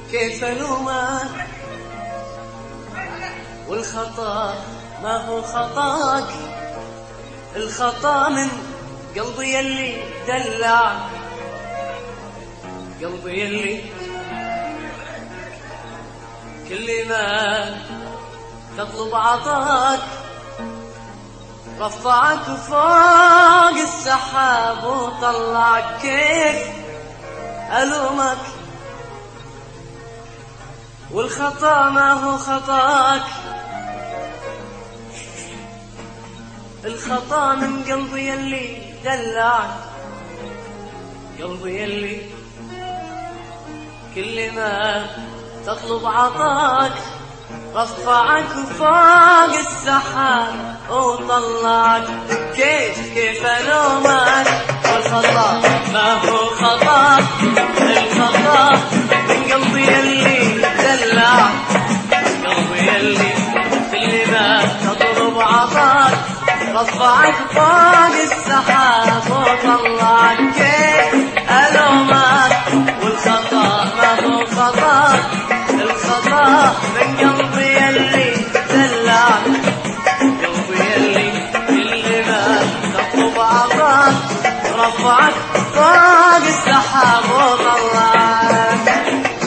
كيف ألومك والخطأ ما هو خطاك؟ الخطأ من قلبي يلي دلع، قلبي يلي كل ما تطلب عطاك، رفعك فوق السحاب وطلعك. كيف ألومك والخطأ ما هو خطاك؟ الخطأ من قلبي يلي دلعك، قلبي يلي كل ما تطلب عطاك، رفعك فوق السحاب وطلعك. كيف ألومك والخطأ ما هو خطاك؟ الخطأ من قلبي يلي دلعك، قلبي يلي كل ما تطلب عطاك، رفعك فوق السحاب وطلعك. كيف ألومك والخطأ ما هو خطاك؟ الخطأ من قلبي يلي دلعك، قلبي يلي كل ما تطلب عطاك، رفعك فوق السحاب وطلعك.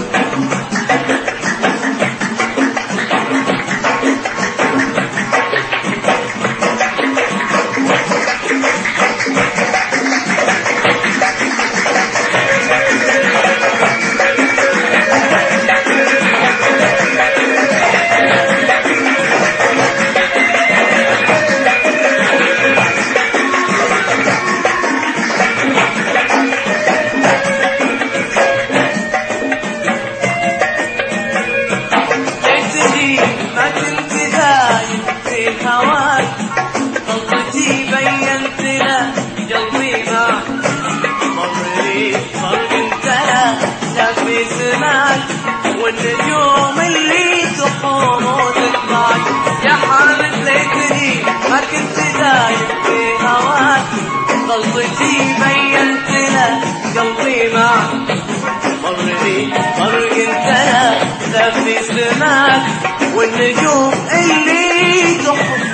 غلطتي بينت له قلبي معك، مري فرق انتهى شافي سماك، والنجوم اللي تحوم وتطلعك. يا حامد ليتني ما كنت دايم في هواك، غلطتي بينت له قلبي معك، مري فرق انتهى شافي سماك، والنجوم اللي تحوم.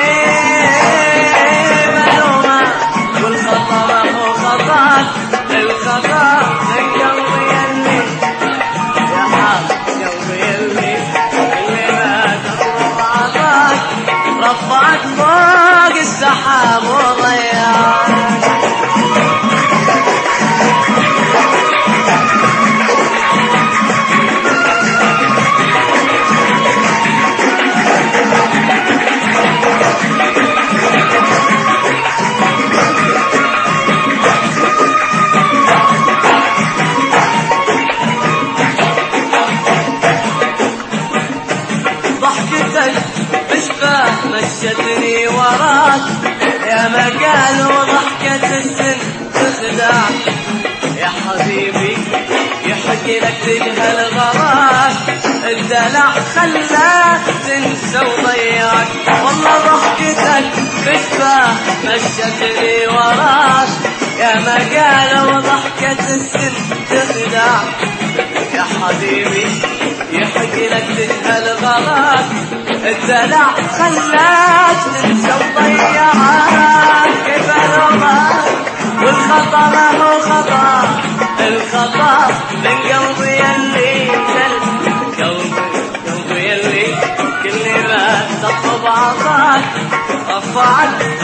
كيف ألومك والخطأ ما هو خطاك؟ الخطأ من قلبي يلي يا حال قلبي يلي كل ما تطلب عطاك، رفعك فوق السحاب وضيعك. مشتني وراك يا مقال وضحكة السن تخدع، يا حبيبي يحكي لك تجهل غراك، الدلع خلاك تنسى وضيعك. والله ضحكتك بشبه مشتني وراك يا مقال وضحكة السن تخدع، يا حبيبي يحكي لك تجهل غراك، الدلع خلاك تنسى وضيعك. كيف ألومك والخطأ ما هو خطأ؟ الخطأ من قلبي يلي قلبي يلي كل ما تطلب عطاك، رفعك